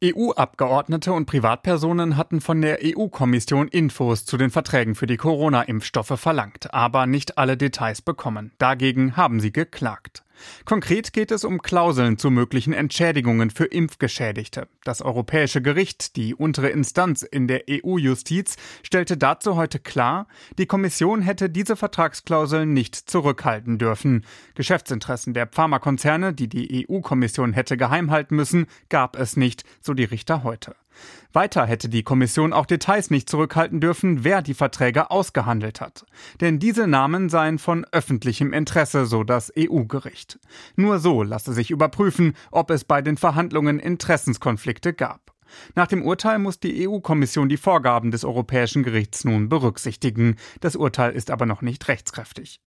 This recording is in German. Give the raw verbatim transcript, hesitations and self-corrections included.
E U-Abgeordnete und Privatpersonen hatten von der E U-Kommission Infos zu den Verträgen für die Corona-Impfstoffe verlangt, aber nicht alle Details bekommen. Dagegen haben sie geklagt. Konkret geht es um Klauseln zu möglichen Entschädigungen für Impfgeschädigte. Das Europäische Gericht, die untere Instanz in der E U-Justiz, stellte dazu heute klar, die Kommission hätte diese Vertragsklauseln nicht zurückhalten dürfen. Geschäftsinteressen der Pharmakonzerne, die die E U-Kommission hätte geheim halten müssen, gab es nicht, so die Richter heute. Weiter hätte die Kommission auch Details nicht zurückhalten dürfen, wer die Verträge ausgehandelt hat. Denn diese Namen seien von öffentlichem Interesse, so das E U-Gericht. Nur so lasse sich überprüfen, ob es bei den Verhandlungen Interessenskonflikte gab. Nach dem Urteil muss die E U-Kommission die Vorgaben des Europäischen Gerichts nun berücksichtigen. Das Urteil ist aber noch nicht rechtskräftig.